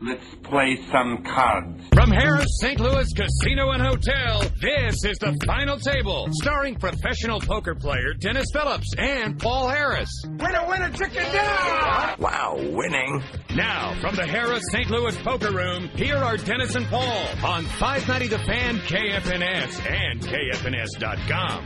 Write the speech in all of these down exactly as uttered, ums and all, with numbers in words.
Let's play some cards. From Harrah's Saint Louis Casino and Hotel, this is The Final Table, starring professional poker player Dennis Phillips and Paul Harris. Winner, winner, chicken dinner! Wow, winning. Now, from the Harrah's Saint Louis Poker Room, here are Dennis and Paul on five ninety The Fan, K F N S, and K F N S dot com.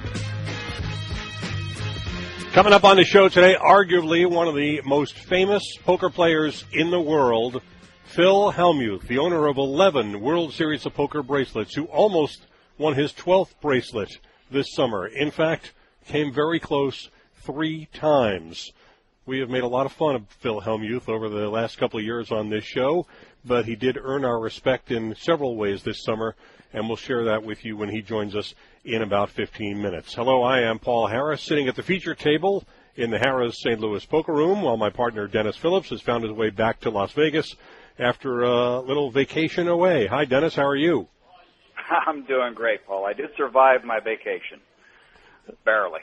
Coming up on the show today, arguably one of the most famous poker players in the world, Phil Hellmuth, the owner of eleven World Series of Poker bracelets, who almost won his twelfth bracelet this summer. In fact, came very close three times. We have made a lot of fun of Phil Hellmuth over the last couple of years on this show, but he did earn our respect in several ways this summer, and we'll share that with you when he joins us in about fifteen minutes. Hello, I am Paul Harris, sitting at the feature table in the Harrah's Saint Louis Poker Room, while my partner Dennis Phillips has found his way back to Las Vegas after a little vacation away. Hi, Dennis. How are you? I'm doing great, Paul. I did survive my vacation. Barely.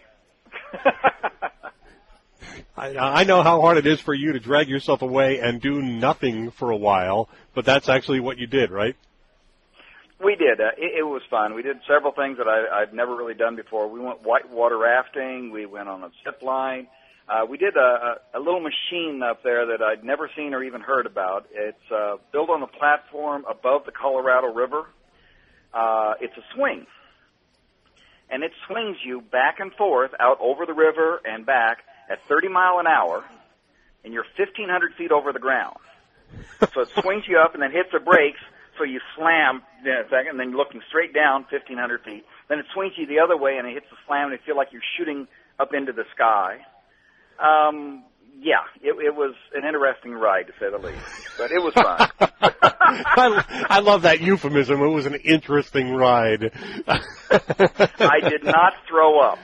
I, I know how hard it is for you to drag yourself away and do nothing for a while, but that's actually what you did, right? We did. Uh, it, it was fun. We did several things that I, I'd never really done before. We went whitewater rafting. We went on a zip line. Uh, we did a, a little machine up there that I'd never seen or even heard about. It's uh, built on a platform above the Colorado River. Uh, it's a swing, and it swings you back and forth out over the river and back at thirty mile an hour, and you're fifteen hundred feet over the ground. So it swings you up and then hits the brakes, so you slam in a second, and then you're looking straight down fifteen hundred feet. Then it swings you the other way, and it hits the slam, and you feel like you're shooting up into the sky. Um, yeah, it, it was an interesting ride, to say the least, but it was fun. I, I love that euphemism. It was an interesting ride. I did not throw up.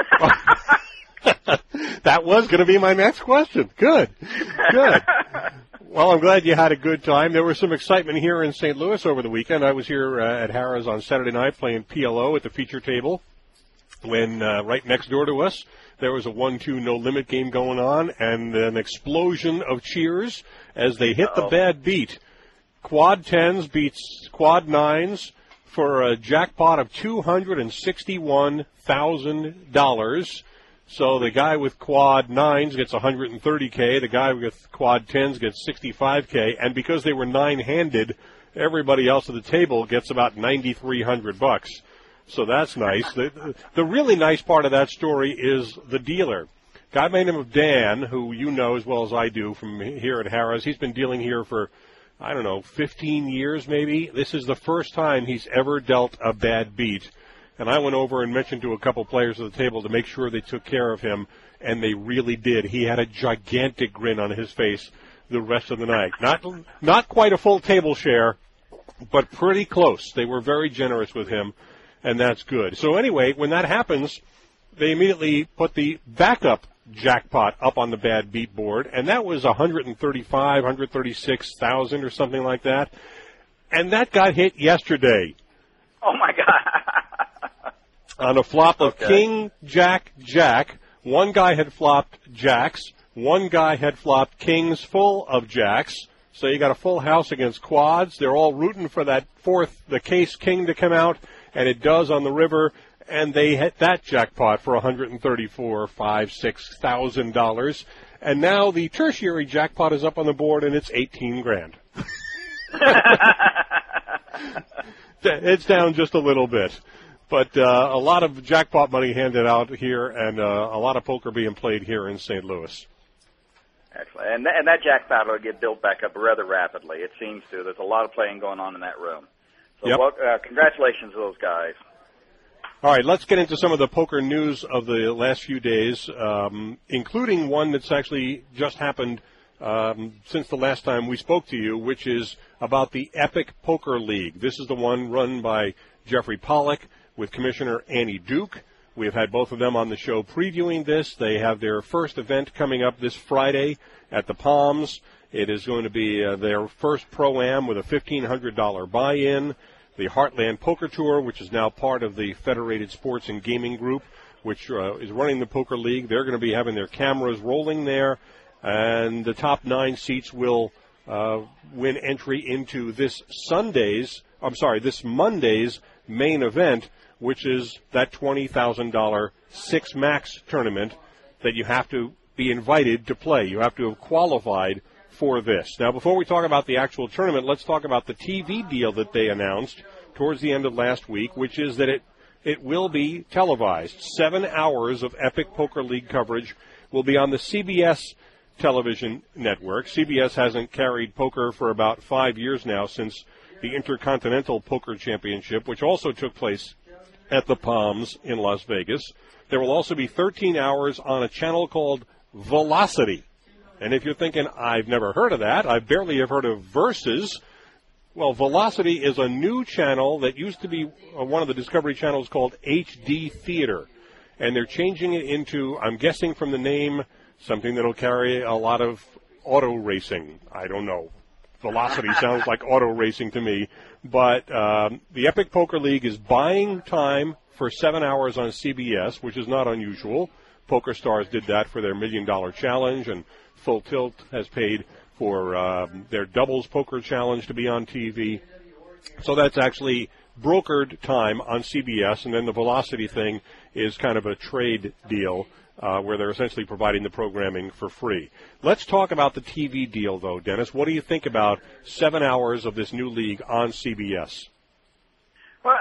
That was going to be my next question. Good, good. Well, I'm glad you had a good time. There was some excitement here in Saint Louis over the weekend. I was here uh, at Harrah's on Saturday night playing P L O at the feature table when uh, right next door to us there was a one two no-limit game going on and an explosion of cheers as they hit Uh-oh. the bad beat. Quad tens beats quad nines for a jackpot of two hundred sixty-one thousand dollars. So the guy with quad nines gets one hundred thirty thousand. The guy with quad tens gets sixty-five thousand. And because they were nine-handed, everybody else at the table gets about ninety-three hundred bucks. So that's nice. The, the really nice part of that story is the dealer. Guy by the name of Dan, who you know as well as I do from here at Harrah's. He's been dealing here for, I don't know, fifteen years maybe. This is the first time he's ever dealt a bad beat. And I went over and mentioned to a couple players at the table to make sure they took care of him, and they really did. He had a gigantic grin on his face the rest of the night. Not not quite a full table share, but pretty close. They were very generous with him, and that's good. So anyway, when that happens, they immediately put the backup jackpot up on the bad beat board, and that was one hundred thirty-five, one hundred thirty-six thousand or something like that. And that got hit yesterday. Oh, my God. On a flop of okay. King, Jack, Jack. One guy had flopped jacks. One guy had flopped kings full of jacks. So you got a full house against quads. They're all rooting for that fourth, the case king to come out, and it does on the river. And they hit that jackpot for one hundred thirty-four, five, six thousand dollars. And now the tertiary jackpot is up on the board, and it's eighteen grand. It's down just a little bit. But uh, a lot of jackpot money handed out here, and uh, a lot of poker being played here in Saint Louis. Excellent. And, th- and that jackpot will get built back up rather rapidly. It seems to. There's a lot of playing going on in that room. So yep. well, uh, congratulations to those guys. All right, let's get into some of the poker news of the last few days, um, including one that's actually just happened um, since the last time we spoke to you, which is about the Epic Poker League. This is the one run by Jeffrey Pollack with Commissioner Annie Duke. We have had both of them on the show previewing this. They have their first event coming up this Friday at the Palms. It is going to be uh, their first Pro-Am with a fifteen hundred dollars buy-in. The Heartland Poker Tour, which is now part of the Federated Sports and Gaming Group, which uh, is running the Poker League. They're going to be having their cameras rolling there, and the top nine seats will uh, win entry into this Sunday's, I'm sorry, this Monday's main event, which is that twenty thousand dollars Six Max tournament that you have to be invited to play. You have to have qualified for this. Now, before we talk about the actual tournament, let's talk about the T V deal that they announced towards the end of last week, which is that it, it will be televised. Seven hours of Epic Poker League coverage will be on the C B S television network. C B S hasn't carried poker for about five years now, since the Intercontinental Poker Championship, which also took place at the Palms in Las Vegas. There will also be thirteen hours on a channel called Velocity. And if you're thinking, I've never heard of that, I barely have heard of Versus, well, Velocity is a new channel that used to be one of the Discovery channels called H D Theater. And they're changing it into, I'm guessing from the name, something that'll carry a lot of auto racing. I don't know. Velocity sounds like auto racing to me. But um, the Epic Poker League is buying time for seven hours on C B S, which is not unusual. Poker Stars did that for their Million Dollar Challenge, and Full Tilt has paid for um, their Doubles Poker Challenge to be on T V. So that's actually brokered time on C B S, and then the Velocity thing is kind of a trade deal uh, where they're essentially providing the programming for free. Let's talk about the T V deal, though, Dennis. What do you think about seven hours of this new league on C B S? Well,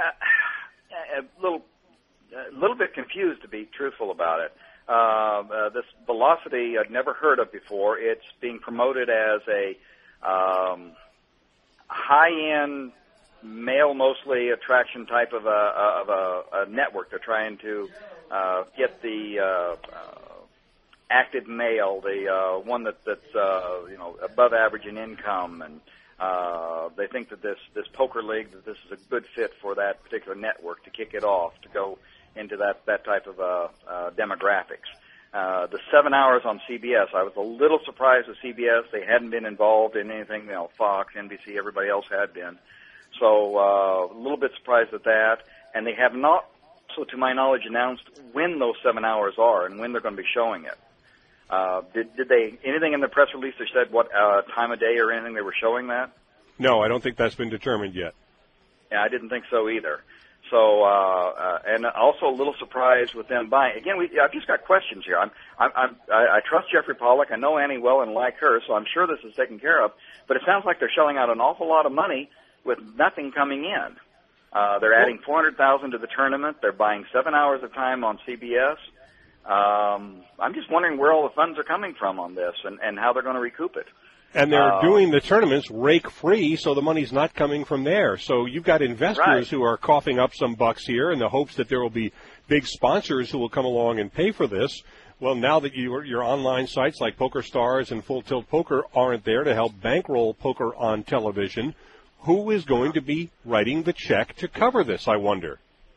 a little, a little bit confused, to be truthful about it. Uh, uh, this Velocity I'd never heard of before. It's being promoted as a um, high-end, male-mostly attraction type of a, of a, a network. They're trying to uh, get the uh, uh, active male, the uh, one that, that's uh, you know above average in income, and uh, they think that this this poker league, that this is a good fit for that particular network to kick it off, to go into that, that type of uh, uh, demographics. Uh, the seven hours on C B S, I was a little surprised with C B S. They hadn't been involved in anything, you know, Fox, N B C, everybody else had been. So uh, a little bit surprised at that. And they have not, so to my knowledge, announced when those seven hours are and when they're going to be showing it. Uh, did, did they, anything in the press release that said what uh, time of day or anything they were showing that? No, I don't think that's been determined yet. Yeah, I didn't think so either. So, uh, uh, and also a little surprised with them buying. Again, we, I've just got questions here. I'm, I'm, I'm, I, I trust Jeffrey Pollack. I know Annie well and like her, so I'm sure this is taken care of. But it sounds like they're shelling out an awful lot of money with nothing coming in. Uh, they're adding four hundred thousand dollars to the tournament. They're buying seven hours of time on C B S. Um, I'm just wondering where all the funds are coming from on this and, and how they're going to recoup it. And they're uh, doing the tournaments rake-free, so the money's not coming from there. So you've got investors right. who are coughing up some bucks here in the hopes that there will be big sponsors who will come along and pay for this. Well, now that you, your online sites like Poker Stars and Full Tilt Poker aren't there to help bankroll poker on television, who is going to be writing the check to cover this, I wonder?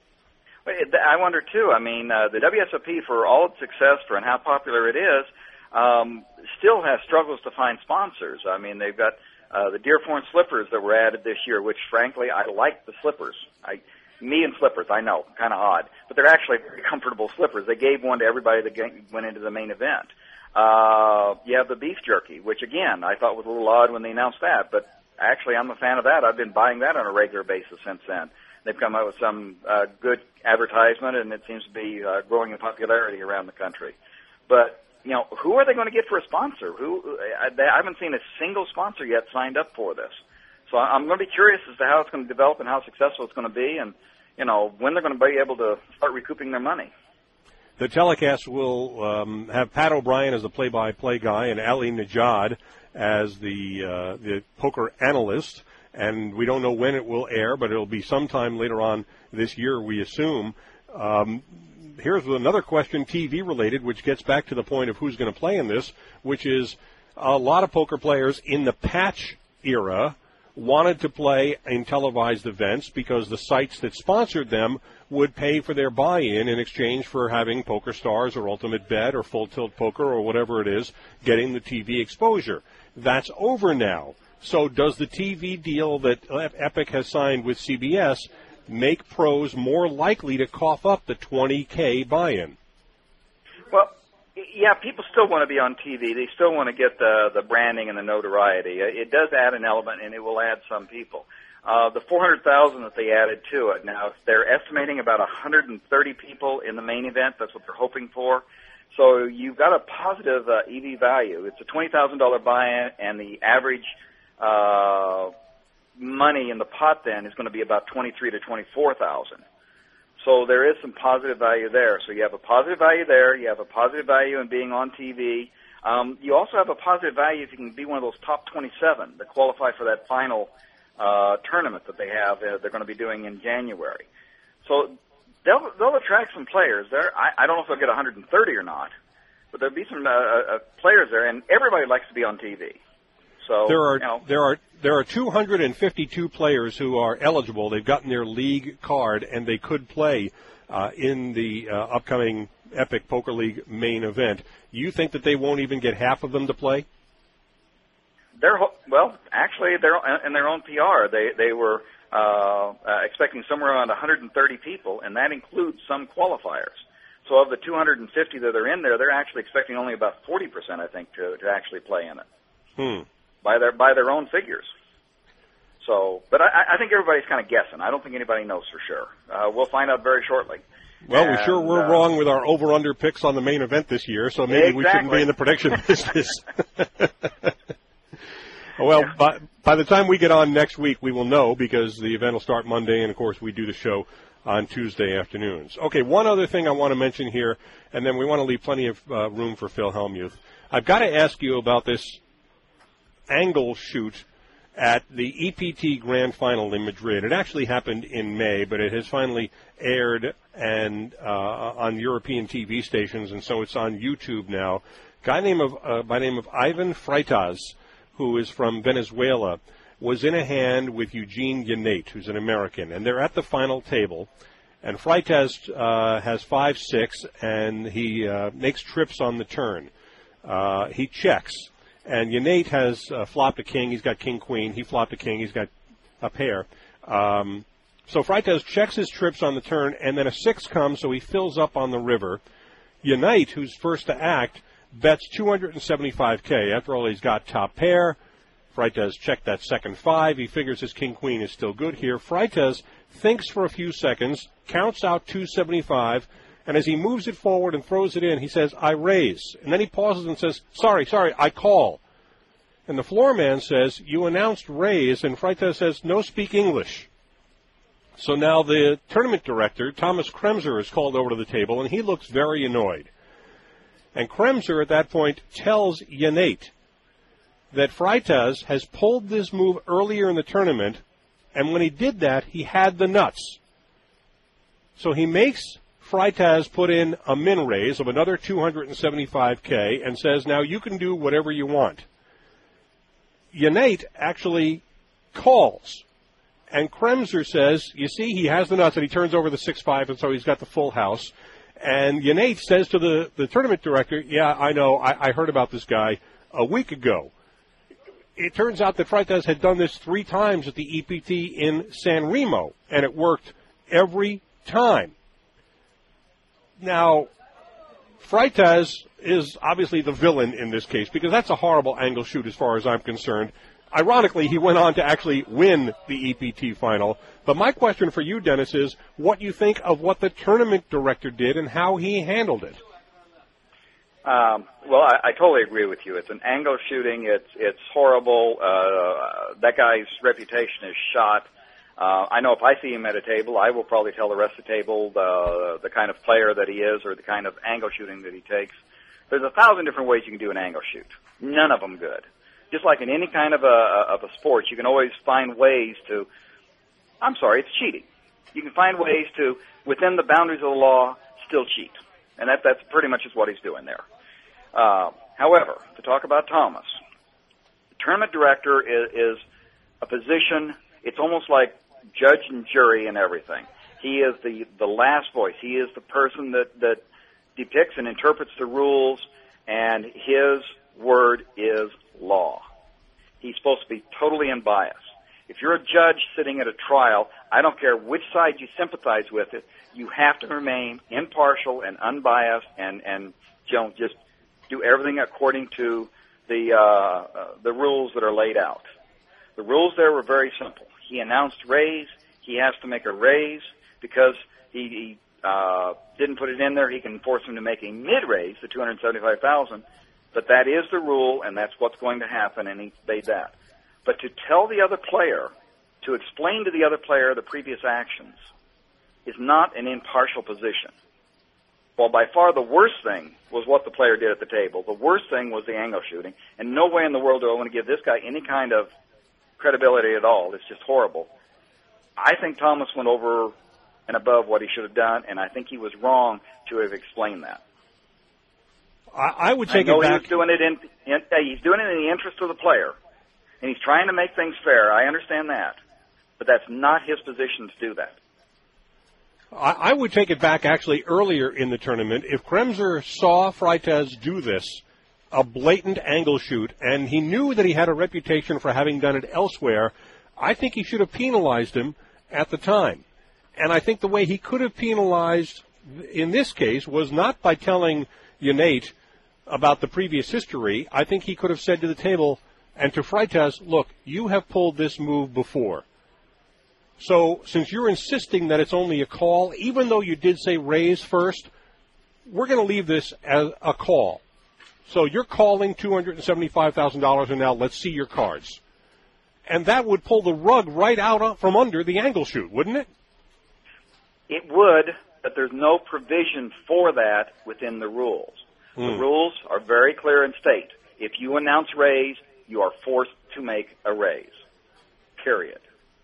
I wonder, too. I mean, uh, the W S O P, for all its success for and how popular it is, um, still has struggles to find sponsors. I mean, they've got uh, the Deerforn slippers that were added this year, which, frankly, I like the slippers. I, me and slippers, I know, kind of odd, but they're actually very comfortable slippers. They gave one to everybody that went into the main event. Uh, you have the beef jerky, which, again, I thought was a little odd when they announced that, but actually I'm a fan of that. I've been buying that on a regular basis since then. They've come out with some uh, good advertisement, and it seems to be uh, growing in popularity around the country. But you know, who are they going to get for a sponsor? Who I, I haven't seen a single sponsor yet signed up for this. So I'm going to be curious as to how it's going to develop and how successful it's going to be, and you know, when they're going to be able to start recouping their money. The telecast will um, have Pat O'Brien as the play-by-play guy and Ali Najad as the uh, the poker analyst. And we don't know when it will air, but it'll be sometime later on this year, we assume. Um, here's another question, T V-related, which gets back to the point of who's going to play in this, which is a lot of poker players in the patch era wanted to play in televised events because the sites that sponsored them would pay for their buy-in in exchange for having Poker Stars or Ultimate Bet or Full Tilt Poker or whatever it is, getting the T V exposure. That's over now. So does the T V deal that Epic has signed with C B S make pros more likely to cough up the twenty K buy-in? Well, Yeah, people still want to be on T V. They still want to get the the branding and the notoriety. It does add an element, and it will add some people. Uh, the four hundred thousand that they added to it, now they're estimating about one hundred thirty people in the main event. That's what they're hoping for. So you've got a positive uh, E V value. It's a twenty thousand dollars buy-in, and the average uh, money in the pot then is going to be about twenty-three to twenty-four thousand. So there is some positive value there. So you have a positive value there. You have a positive value in being on T V. Um, you also have a positive value if you can be one of those top twenty-seven that qualify for that final uh, tournament that they have. Uh, they're going to be doing in January. So they'll they'll attract some players there. I, I don't know if they'll get one hundred thirty or not, but there'll be some uh, uh, players there, and everybody likes to be on T V. So there are you know, there are there are two hundred fifty-two players who are eligible. They've gotten their league card, and they could play uh, in the uh, upcoming Epic Poker League main event. You think that they won't even get half of them to play? They're well, actually, they're in their own P R. They they were uh, uh, expecting somewhere around one hundred thirty people, and that includes some qualifiers. So of the two hundred fifty that are in there, they're actually expecting only about forty percent, I think, to to actually play in it. Hmm. By their by their own figures. So, but I, I think everybody's kind of guessing. I don't think anybody knows for sure. Uh, we'll find out very shortly. Well, and, we sure were uh, wrong with our over-under picks on the main event this year, so maybe exactly. we shouldn't be in the prediction business. Well, yeah. by, by the time we get on next week, we will know because the event will start Monday, and, of course, we do the show on Tuesday afternoons. Okay, one other thing I want to mention here, and then we want to leave plenty of uh, room for Phil Hellmuth. I've got to ask you about this angle shoot at the E P T Grand Final in Madrid. It actually happened in May, but it has finally aired and uh, on European T V stations, and so it's on YouTube now. Guy name of uh, by name of Ivan Freitas, who is from Venezuela, was in a hand with Eugene Yanate, who's an American, and they're at the final table. And Freitas uh, has five six, and he uh, makes trips on the turn. Uh, he checks. And Yanate has uh, flopped a king. He's got king-queen. He flopped a king. He's got a pair. Um, so Freitas checks his trips on the turn, and then a six comes, so he fills up on the river. Yanate, who's first to act, bets two hundred seventy-five K. After all, he's got top pair. Freitas checked that second five. He figures his king-queen is still good here. Freitas thinks for a few seconds, counts out two seventy-five, and as he moves it forward and throws it in, he says, I raise. And then he pauses and says, sorry, sorry, I call. And the floor man says, you announced raise, and Freitas says, no speak English. So now the tournament director, Thomas Kremser, is called over to the table, and he looks very annoyed. And Kremser at that point tells Yanate that Freitas has pulled this move earlier in the tournament, and when he did that, he had the nuts. So he makes Freitas put in a min raise of another two hundred seventy-five K and says, now you can do whatever you want. Yanate actually calls, and Kremser says, you see, he has the nuts, and he turns over the six five, and so he's got the full house. And Yanate says to the, the tournament director, yeah, I know, I, I heard about this guy a week ago. It turns out that Freitas had done this three times at the E P T in San Remo, and it worked every time. Now, Freitas is obviously the villain in this case because that's a horrible angle shoot as far as I'm concerned. Ironically, he went on to actually win the E P T final. But my question for you, Dennis, is what you think of what the tournament director did and how he handled it. Um, well, I, I totally agree with you. It's an angle shooting. It's it's horrible. Uh, that guy's reputation is shot. Uh, I know if I see him at a table, I will probably tell the rest of the table the, the kind of player that he is or the kind of angle shooting that he takes. There's a thousand different ways you can do an angle shoot. None of them good. Just like in any kind of a, of a sport, you can always find ways to, I'm sorry, it's cheating. You can find ways to, within the boundaries of the law, still cheat. And that, that's pretty much is what he's doing there. Uh, however, to talk about Thomas, the tournament director is, is a position, it's almost like judge and jury and everything. He is the, the last voice. He is the person that, that depicts and interprets the rules, and his word is law. He's supposed to be totally unbiased. If you're a judge sitting at a trial, I don't care which side you sympathize with it, you have to remain impartial and unbiased and, and you know, just do everything according to the uh, uh, the rules that are laid out. The rules there were very simple. He announced raise. He has to make a raise because he, he uh, didn't put it in there. He can force him to make a mid-raise, the two hundred seventy-five thousand dollars. But that is the rule, and that's what's going to happen, and he made that. But to tell the other player, to explain to the other player the previous actions, is not an impartial position. Well, by far the worst thing was what the player did at the table. The worst thing was the angle shooting, and no way in the world do I want to give this guy any kind of credibility at all. It's just horrible. I think Thomas went over and above what he should have done, and I think he was wrong to have explained that. I, I would take I know it back. He's doing it in, in uh, he's doing it in the interest of the player, and he's trying to make things fair. I understand that, but that's not his position to do that. I, I would take it back actually earlier in the tournament. If Kremser saw Freitas do this, a blatant angle shoot, and he knew that he had a reputation for having done it elsewhere, I think he should have penalized him at the time. And I think the way he could have penalized in this case was not by telling Yanate about the previous history. I think he could have said to the table and to Freitas, look, you have pulled this move before. So since you're insisting that it's only a call, even though you did say raise first, we're going to leave this as a call. So you're calling two hundred seventy-five thousand dollars, and now let's see your cards. And that would pull the rug right out from under the angle shoot, wouldn't it? It would, but there's no provision for that within the rules. Mm. The rules are very clear and state, if you announce raise, you are forced to make a raise, period.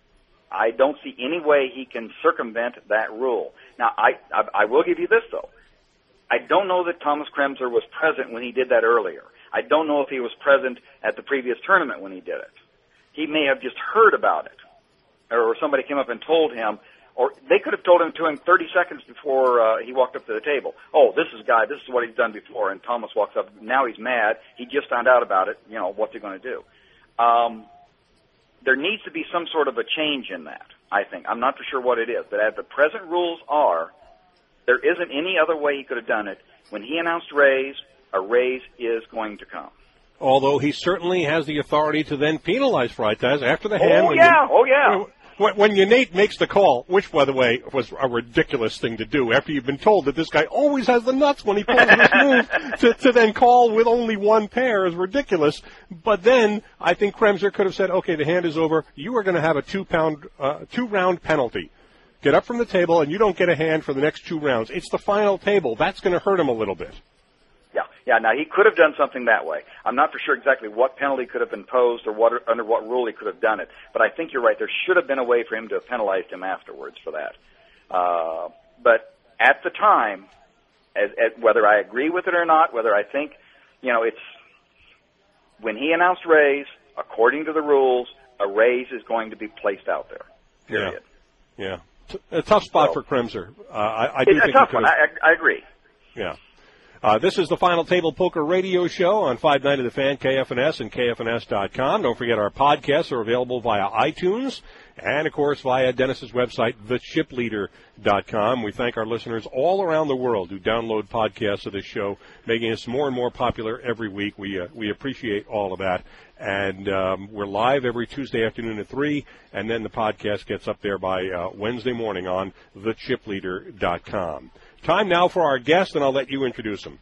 I don't see any way he can circumvent that rule. Now, I, I, I will give you this, though. I don't know that Thomas Kremser was present when he did that earlier. I don't know if he was present at the previous tournament when he did it. He may have just heard about it, or somebody came up and told him, or they could have told him to him thirty seconds before uh, he walked up to the table. Oh, this is guy, this is what he's done before, and Thomas walks up. Now he's mad. He just found out about it. You know, what's he going to do? Um, there needs to be some sort of a change in that, I think. I'm not for sure what it is, but as the present rules are, there isn't any other way he could have done it. When he announced raise, a raise is going to come. Although he certainly has the authority to then penalize Freitas after the hand. Oh, yeah, you, oh, yeah. When, when Yanate makes the call, which, by the way, was a ridiculous thing to do after you've been told that this guy always has the nuts when he pulls this move, to, to then call with only one pair is ridiculous. But then I think Kremser could have said, okay, the hand is over. You are going to have a two-pound, uh, two-round penalty. Get up from the table, and you don't get a hand for the next two rounds. It's the final table. That's going to hurt him a little bit. Yeah, yeah. Now, he could have done something that way. I'm not for sure exactly what penalty could have been imposed or what, under what rule he could have done it. But I think you're right. There should have been a way for him to have penalized him afterwards for that. Uh, but at the time, as, as, whether I agree with it or not, whether I think, you know, it's when he announced raise, according to the rules, a raise is going to be placed out there. Period. Yeah. Yeah. A tough spot so, for Kremser. Uh, I, I do it's think a tough one. I, I agree. Yeah. Uh, this is the Final Table Poker Radio Show on five ninety The Fan, K F N S, and K F N S dot com. Don't forget our podcasts are available via iTunes and, of course, via Dennis's website, the chip leader dot com. We thank our listeners all around the world who download podcasts of this show, making us more and more popular every week. We uh, we appreciate all of that. And um, we're live every Tuesday afternoon at three, and then the podcast gets up there by uh, Wednesday morning on the chip leader dot com. Time now for our guest, and I'll let you introduce him.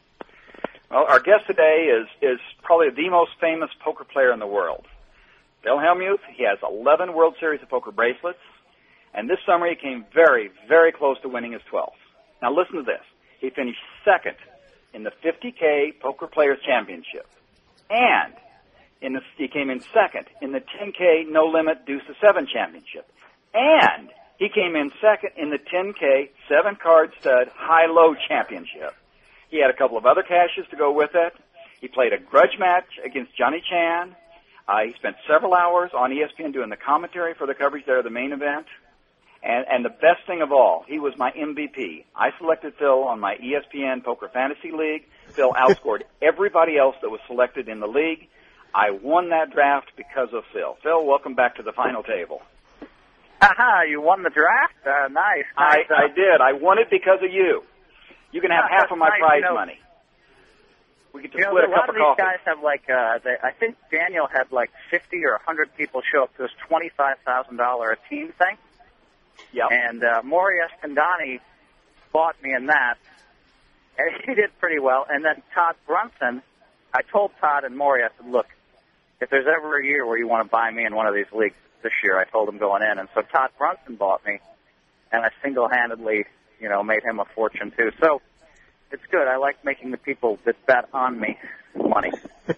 Well, our guest today is, is probably the most famous poker player in the world. Bill Hellmuth. He has eleven World Series of Poker bracelets, and this summer he came very, very close to winning his twelfth. Now listen to this. He finished second in the fifty K Poker Players Championship, and in the, he came in second in the ten K No Limit Deuce to Seven Championship, and he came in second in the ten K Seven Card Stud High Low Championship. He had a couple of other cashes to go with it. He played a grudge match against Johnny Chan. Uh, he spent several hours on E S P N doing the commentary for the coverage there of the main event. And, and the best thing of all, he was my M V P. I selected Phil on my E S P N Poker Fantasy League. Phil outscored everybody else that was selected in the league. I won that draft because of Phil. Phil, welcome back to the final table. Aha, you won the draft? Uh, nice. I, nice. I did. I won it because of you. You can have Uh, half of my nice, prize you know, money. We get to You know, split a a lot cup of of these coffee. guys have like, uh, they, I think Daniel had like fifty or one hundred people show up to this twenty-five thousand dollars a team thing. Yep. And uh, Maury Estandani bought me in that, and he did pretty well. And then Todd Brunson, I told Todd and Maury, I said, look, if there's ever a year where you want to buy me in one of these leagues this year, I told him going in. And so Todd Brunson bought me, and I single-handedly, you know, made him a fortune too. So it's good. I like making the people that bet on me money.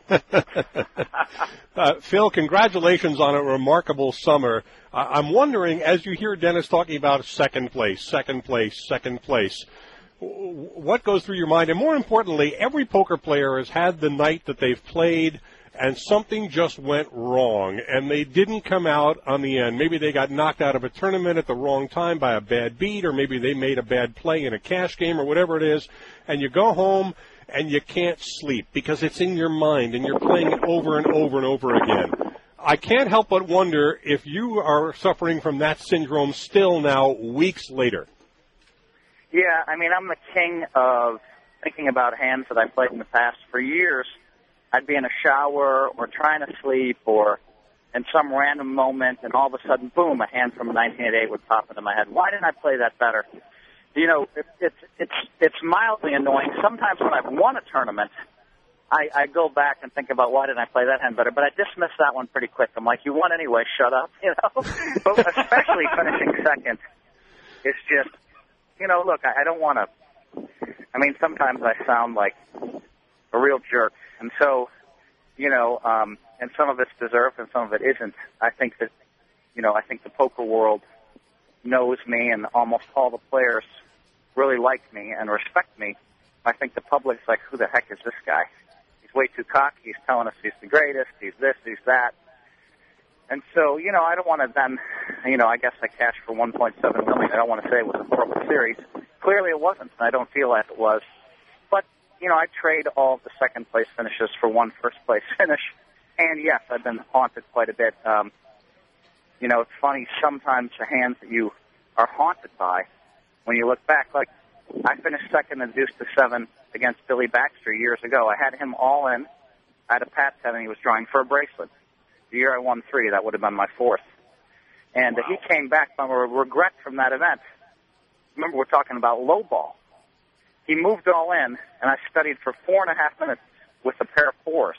uh, Phil, congratulations on a remarkable summer. Uh, I'm wondering, as you hear Dennis talking about second place, second place, second place, w- what goes through your mind? And more importantly, every poker player has had the night that they've played and something just went wrong, and they didn't come out on the end. Maybe they got knocked out of a tournament at the wrong time by a bad beat, or maybe they made a bad play in a cash game or whatever it is, and you go home and you can't sleep because it's in your mind and you're playing it over and over and over again. I can't help but wonder if you are suffering from that syndrome still now, weeks later. Yeah, I mean, I'm the king of thinking about hands that I played in the past. For years, I'd be in a shower or trying to sleep or in some random moment, and all of a sudden, boom, a hand from nineteen eighty-eight would pop into my head. Why didn't I play that better? You know, it, it's it's it's mildly annoying. Sometimes when I've won a tournament, I, I go back and think about why didn't I play that hand better, but I dismiss that one pretty quick. I'm like, you won anyway, shut up, you know? But especially finishing second, it's just, you know, look, I, I don't want to, I mean, sometimes I sound like a real jerk. And so, you know, um, and some of it's deserved and some of it isn't. I think that, you know, I think the poker world knows me, and almost all the players really like me and respect me. I think the public's like, who the heck is this guy? He's way too cocky. He's telling us he's the greatest. He's this, he's that. And so, you know, I don't want to then, you know, I guess I cashed for one point seven million dollars. I don't want to say it was a horrible series. Clearly it wasn't, and I don't feel like it was. But, you know, I trade all of the second-place finishes for one first-place finish. And, yes, I've been haunted quite a bit. Um, you know, it's funny, sometimes the hands that you are haunted by, when you look back, like I finished second in deuce to seven against Billy Baxter years ago. I had him all in. I had a pat ten, and he was drawing for a bracelet. The year I won three, that would have been my fourth. And wow. uh, he came back from a regret from that event. Remember, we're talking about low ball. He moved all in, and I studied for four and a half minutes with a pair of fours.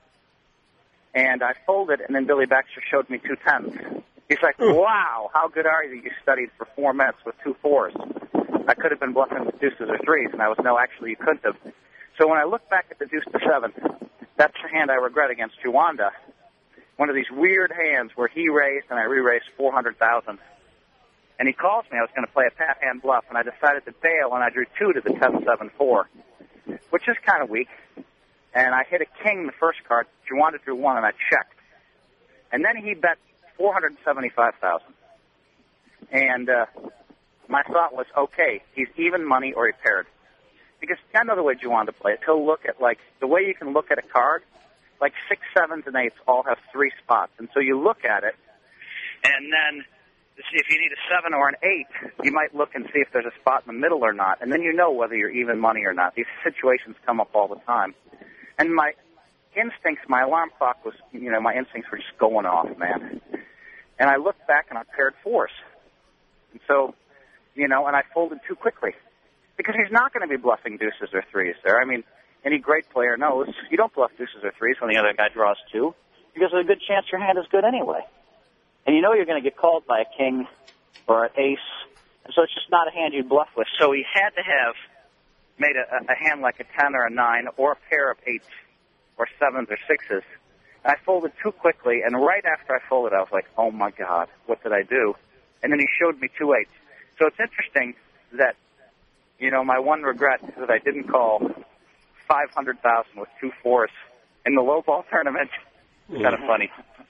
And I folded, and then Billy Baxter showed me two tens. He's like, wow, how good are you that you studied for four minutes with two fours? I could have been bluffing with deuces or threes, and I was, no, actually, you couldn't have. So when I look back at the deuce to seven, that's the hand I regret against Juanda. One of these weird hands where he raised and I re-raised four hundred thousand dollars. And he calls me. I was going to play a pat hand bluff, and I decided to bail, and I drew two to the ten seven four, which is kind of weak. And I hit a king the first card. Juanda drew one, and I checked. And then he bet four hundred seventy-five thousand dollars. And uh, my thought was, okay, he's even money or he paired. Because another way Juanda plays, he'll look at, like, the way you can look at a card, like six, sevens, and eights all have three spots. And so you look at it, and then to see if you need a seven or an eight, you might look and see if there's a spot in the middle or not. And then you know whether you're even money or not. These situations come up all the time. And my instincts, my alarm clock was, you know, my instincts were just going off, man. And I looked back and I paired fours. And so, you know, and I folded too quickly. Because he's not going to be bluffing deuces or threes there. I mean, any great player knows you don't bluff deuces or threes when the other guy draws two, because there's a good chance your hand is good anyway. And you know you're going to get called by a king or an ace, and so it's just not a hand you'd bluff with. So he had to have made a, a hand like a ten or a nine or a pair of eights or sevens or sixes. And I folded too quickly, and right after I folded, I was like, oh, my God, what did I do? And then he showed me two eights. So it's interesting that, you know, my one regret is that I didn't call five hundred thousand with two fours in the low ball tournament. It's kind of funny.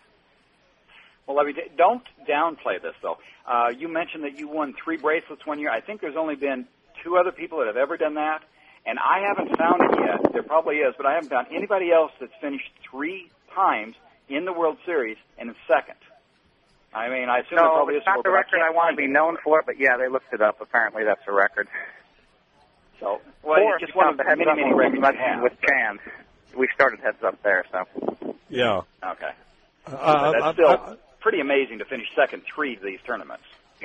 Well, Levy, don't downplay this, though. Uh, you mentioned that you won three bracelets one year. I think there's only been two other people that have ever done that, and I haven't found it yet. There probably is, but I haven't found anybody else that's finished three times in the World Series and in second. I mean, I assume no, there probably it's is not more, the but record I, I want to be known for, but yeah, they looked it up. Apparently that's a record. So, well, Or just if one you of the count many, many heads-up records with, you have. with Chan. We started heads up there, so. Yeah. Okay. Uh, That's I- still I- I- pretty amazing to finish second three of these tournaments.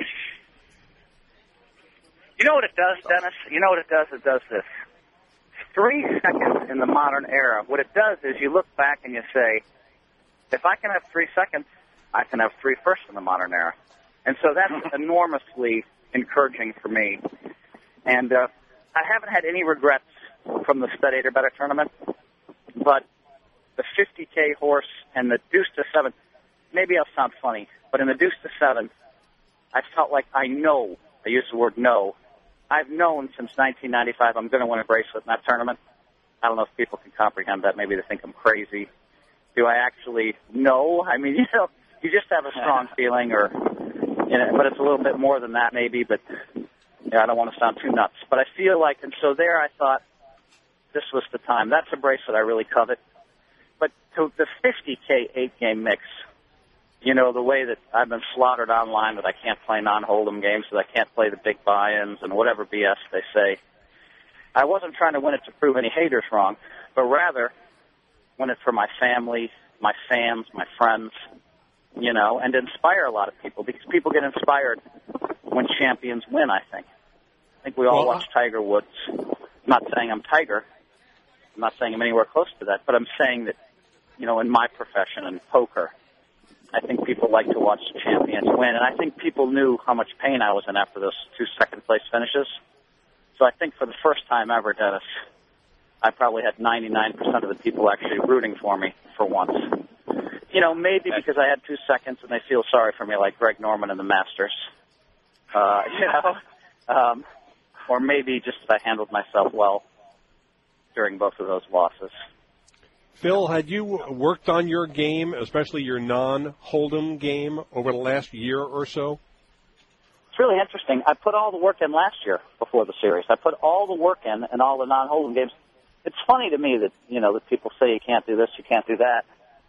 You know what it does, Dennis? You know what it does? It does this. Three seconds in the modern era, what it does is you look back and you say, if I can have three seconds, I can have three firsts in the modern era. And so that's enormously encouraging for me. And uh, I haven't had any regrets from the Stud Eight or Better tournament, but the fifty K horse and the Deuce to Seven, maybe I'll sound funny, but in the Deuce to Seven, I felt like I know, I use the word know, I've known since nineteen ninety-five I'm going to win a bracelet in that tournament. I don't know if people can comprehend that. Maybe they think I'm crazy. Do I actually know? I mean, you know, you just have a strong feeling, or, you know, but it's a little bit more than that maybe, but yeah, I don't want to sound too nuts. But I feel like, and so there I thought this was the time. That's a bracelet I really covet. But to the fifty K eight-game mix, you know, the way that I've been slaughtered online that I can't play non-hold'em games, that I can't play the big buy-ins and whatever B S they say, I wasn't trying to win it to prove any haters wrong, but rather win it for my family, my fans, my friends, you know, and inspire a lot of people, because people get inspired when champions win, I think. I think we all Well, watch Tiger Woods. I'm not saying I'm Tiger. I'm not saying I'm anywhere close to that, but I'm saying that, you know, in my profession, in poker, I think people like to watch champions win, and I think people knew how much pain I was in after those two second-place finishes. So I think for the first time ever, Dennis, I probably had ninety-nine percent of the people actually rooting for me for once. You know, maybe because I had two seconds and they feel sorry for me, like Greg Norman in the Masters. Uh, you know, um, or maybe just that I handled myself well during both of those losses. Phil, had you worked on your game, especially your non-hold'em game, over the last year or so? It's really interesting. I put all the work in last year before the series. I put all the work in in all the non-hold'em games. It's funny to me that, you know, that people say you can't do this, you can't do that.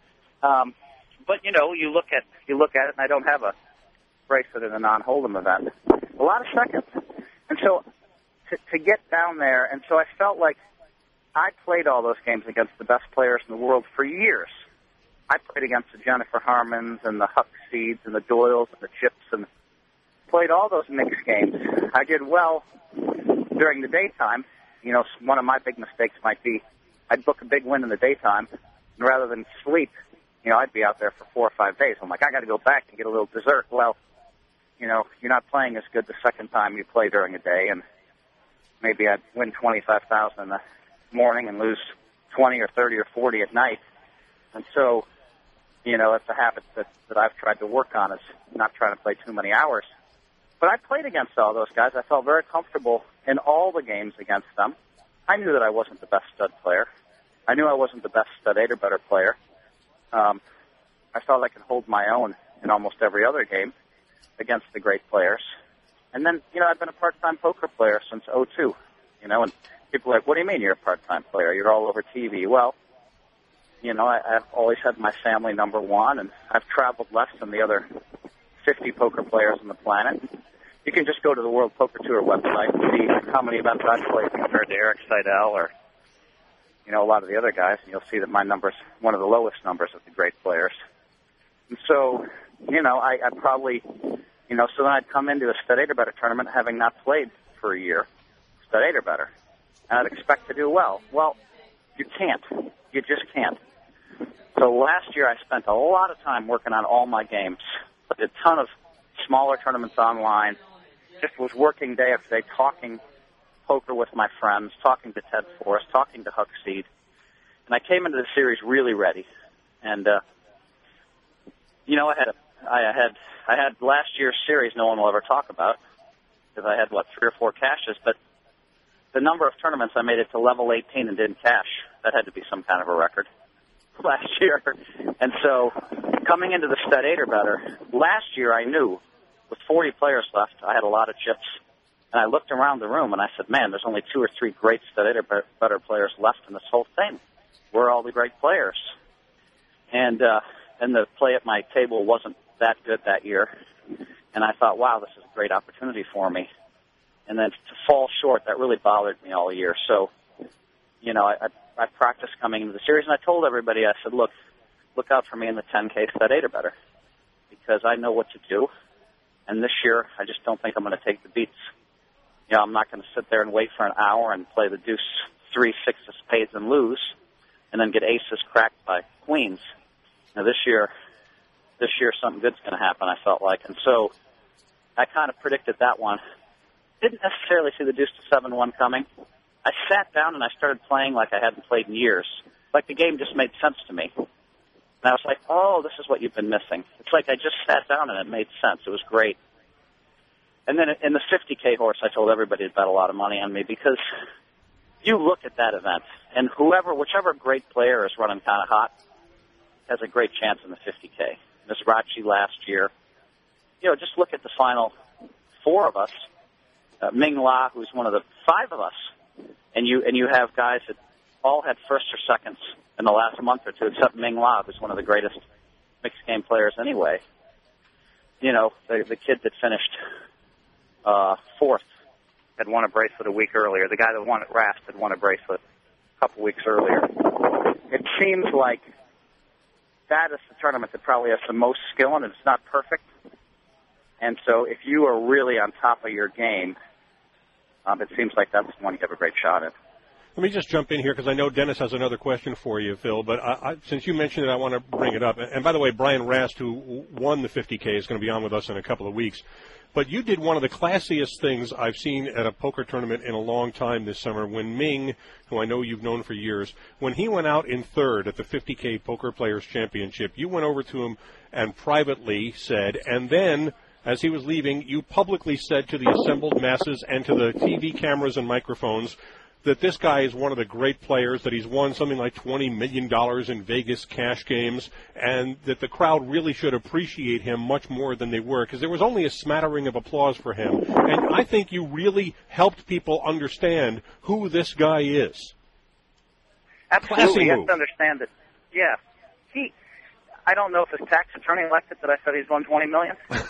Um, but, you know, you look at you look at it, and I don't have a bracelet in a non-hold'em event. A lot of seconds. And so to, to get down there, and so I felt like I played all those games against the best players in the world for years. I played against the Jennifer Harmons and the Huck Seeds and the Doyles and the Chips, and played all those mixed games. I did well during the daytime. You know, one of my big mistakes might be I'd book a big win in the daytime, and rather than sleep, you know, I'd be out there for four or five days. I'm like, I got to go back and get a little dessert. Well, you know, you're not playing as good the second time you play during a day, and maybe I'd win twenty-five thousand dollars in the morning and lose twenty or thirty or forty at night. And so, you know, it's a habit that, that I've tried to work on, is not trying to play too many hours. But I played against all those guys. I felt very comfortable in all the games against them. I knew that I wasn't the best stud player. I knew I wasn't the best Stud Eight or Better player. Um, I felt I could hold my own in almost every other game against the great players. And then, you know, I've been a part-time poker player since oh two, you know, and people are like, what do you mean you're a part-time player? You're all over T V. Well, you know, I, I've always had my family number one, and I've traveled less than the other fifty poker players on the planet. You can just go to the World Poker Tour website and see how many events I've played compared to Eric Seidel or, you know, a lot of the other guys, and you'll see that my number's one of the lowest numbers of the great players. And so, you know, I, I probably, you know, so then I'd come into a Stud Eight or Better tournament having not played for a year, Stud Eight or Better, and I'd expect to do well. Well, you can't. You just can't. So last year I spent a lot of time working on all my games. Played a ton of smaller tournaments online. Just was working day after day, talking poker with my friends, talking to Ted Forrest, talking to Huck Seed. And I came into the series really ready. And, uh, you know, I had, a, I had, I had last year's series no one will ever talk about, because I had, what, three or four cashes. But the number of tournaments I made it to level eighteen and didn't cash, that had to be some kind of a record last year. And so coming into the Stud Eight or Better, last year I knew with forty players left, I had a lot of chips. And I looked around the room and I said, man, there's only two or three great Stud Eight or Better players left in this whole thing. Where are all the great players? And, uh, and the play at my table wasn't that good that year. And I thought, wow, this is a great opportunity for me. and then to fall short, that really bothered me all year. So, you know, I, I, I practiced coming into the series, and I told everybody, I said, look, look out for me in the ten K set eight or better, because I know what to do. And this year, I just don't think I'm going to take the beats. You know, I'm not going to sit there and wait for an hour and play the deuce, three, six of spades and lose, and then get aces cracked by queens. Now, this year, this year something good's going to happen, I felt like. And so I kind of predicted that one. Didn't necessarily see the deuce to seven one coming. I sat down and I started playing like I hadn't played in years. Like the game just made sense to me. And I was like, oh, this is what you've been missing. It's like I just sat down and it made sense. It was great. And then in the fifty K horse, I told everybody to bet a lot of money on me, because you look at that event, and whoever, whichever great player is running kind of hot has a great chance in the fifty K. Mizrachi last year. You know, just look at the final four of us. Uh, Ming La, who's one of the five of us, and you and you have guys that all had first or seconds in the last month or two, except Ming La, who's one of the greatest mixed game players anyway. You know, the, the kid that finished uh, fourth had won a bracelet a week earlier. The guy that won at Rast had won a bracelet a couple weeks earlier. It seems like that is the tournament that probably has the most skill, and it's not perfect. And so if you are really on top of your game, um, it seems like that's the one you have a great shot at. Let me just jump in here, because I know Dennis has another question for you, Phil. But I, I, since you mentioned it, I want to bring it up. And by the way, Brian Rast, who won the fifty K, is going to be on with us in a couple of weeks. But you did one of the classiest things I've seen at a poker tournament in a long time this summer, when Ming, who I know you've known for years, when he went out in third at the fifty K Poker Players Championship, you went over to him and privately said, and then, as he was leaving, you publicly said to the assembled masses and to the T V cameras and microphones that this guy is one of the great players, that he's won something like twenty million dollars in Vegas cash games, and that the crowd really should appreciate him much more than they were, because there was only a smattering of applause for him. And I think you really helped people understand who this guy is. Absolutely. You have to understand that, yeah. He, I don't know if his tax attorney liked it that I said he's won twenty million dollars,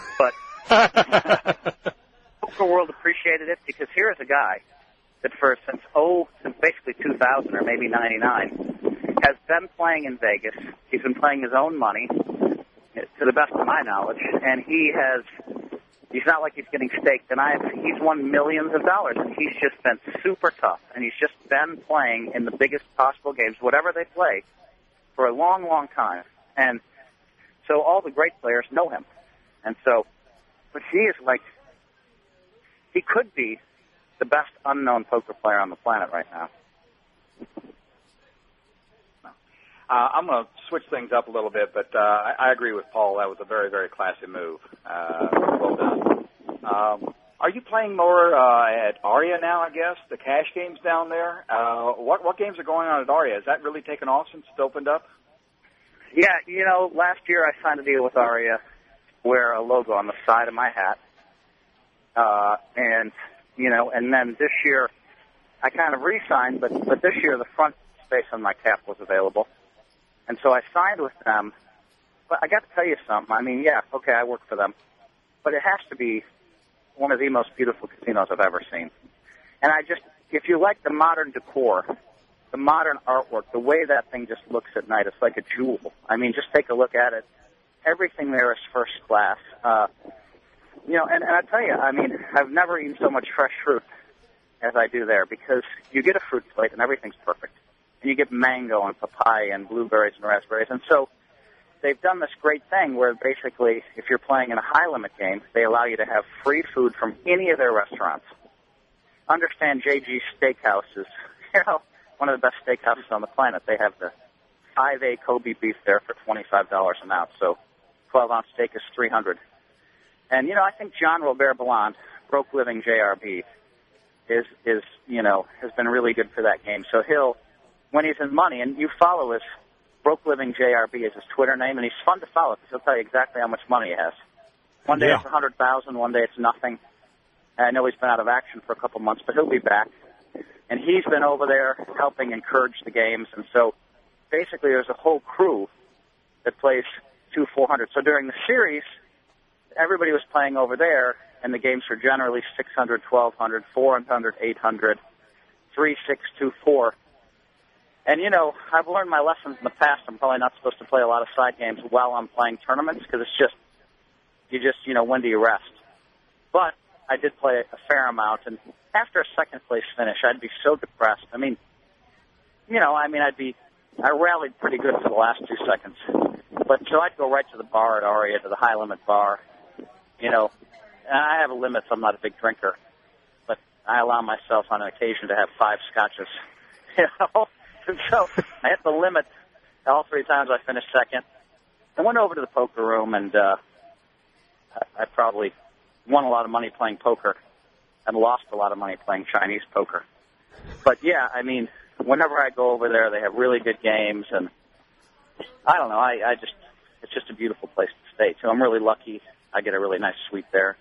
but poker world appreciated it, because here is a guy that for since oh since basically two thousand or maybe ninety-nine has been playing in Vegas. He's been playing his own money, to the best of my knowledge, and he has. He's not like he's getting staked, and I. He's won millions of dollars, and he's just been super tough, and he's just been playing in the biggest possible games, whatever they play, for a long, long time, and so all the great players know him, and so, but he is like, he could be the best unknown poker player on the planet right now. Uh, I'm going to switch things up a little bit, but uh, I, I agree with Paul. That was a very, very classy move. Uh, well done. Um, are you playing more uh, at Aria now, I guess, the cash games down there? Uh, what, what games are going on at Aria? Has that really taken off since it's opened up? Yeah, you know, last year I signed a deal with Aria to wear a logo on the side of my hat. Uh, and... You know, and then this year, I kind of re-signed, but, but this year the front space on my cap was available. And so I signed with them. But I got to tell you something. I mean, yeah, okay, I work for them. But it has to be one of the most beautiful casinos I've ever seen. And I just, if you like the modern decor, the modern artwork, the way that thing just looks at night, it's like a jewel. I mean, just take a look at it. Everything there is first class. Uh, You know, and, and I tell you, I mean, I've never eaten so much fresh fruit as I do there, because you get a fruit plate and everything's perfect. And you get mango and papaya and blueberries and raspberries. And so they've done this great thing where basically if you're playing in a high-limit game, they allow you to have free food from any of their restaurants. Understand J G Steakhouse is, you know, one of the best steakhouses on the planet. They have the five A Kobe beef there for twenty-five dollars an ounce, so twelve-ounce steak is three hundred dollars. And, you know, I think John Robert Balland, Broke Living J R B, is, is, you know, has been really good for that game. So he'll, when he's in money, and you follow his, Broke Living J R B is his Twitter name, and he's fun to follow because he'll tell you exactly how much money he has. One day yeah. it's one hundred thousand dollars, one day it's nothing. And I know he's been out of action for a couple months, but he'll be back. And he's been over there helping encourage the games. And so basically there's a whole crew that plays two four hundred. So during the series, everybody was playing over there, and the games are generally six hundred, twelve hundred, four hundred, eight hundred, three, six, two, four. And, you know, I've learned my lessons in the past. I'm probably not supposed to play a lot of side games while I'm playing tournaments because it's just, you just, you know, when do you rest? But I did play a fair amount, and after a second-place finish, I'd be so depressed. I mean, you know, I mean, I'd be, I rallied pretty good for the last two seconds. But so I'd go right to the bar at Aria, to the high-limit bar. You know, and I have limits. I'm not a big drinker. But I allow myself on occasion to have five scotches. You know? And so I hit the limit all three times I finished second. I went over to the poker room, and uh, I probably won a lot of money playing poker and lost a lot of money playing Chinese poker. But, yeah, I mean, whenever I go over there, they have really good games, and I don't know, I, I just, it's just a beautiful place to stay, too. I'm really lucky. I get a really nice suite there.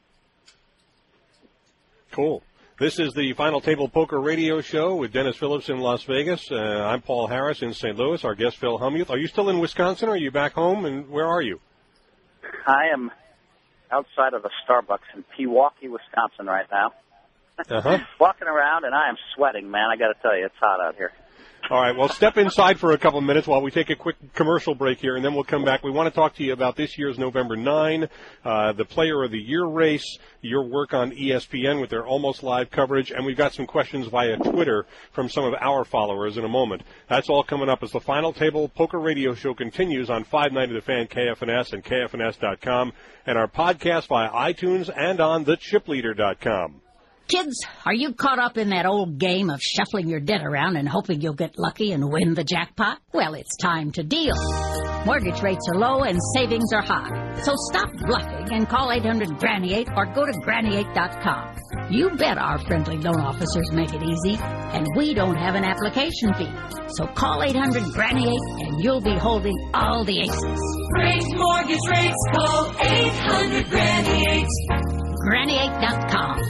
Cool. This is the Final Table Poker Radio Show with Dennis Phillips in Las Vegas. Uh, I'm Paul Harris in Saint Louis. Our guest, Phil Hellmuth. Are you still in Wisconsin, or are you back home, and where are you? I am outside of a Starbucks in Pewaukee, Wisconsin right now. Uh-huh. Walking around, and I am sweating, man. I got to tell you, it's hot out here. All right, well, step inside for a couple of minutes while we take a quick commercial break here, and then we'll come back. We want to talk to you about this year's November ninth, uh, the Player of the Year race, your work on E S P N with their almost live coverage, and we've got some questions via Twitter from some of our followers in a moment. That's all coming up as the Final Table Poker Radio Show continues on five ninety The Fan, K F N S, and K F N S dot com, and our podcast via iTunes and on the chip leader dot com. Kids, are you caught up in that old game of shuffling your debt around and hoping you'll get lucky and win the jackpot? Well, it's time to deal. Mortgage rates are low and savings are high. So stop bluffing and call eight hundred Granny eight or go to Granny eight dot com. You bet our friendly loan officers make it easy, and we don't have an application fee. So call eight hundred Granny eight and you'll be holding all the aces. Great mortgage rates, call eight hundred Granny eight. Granny eight dot com.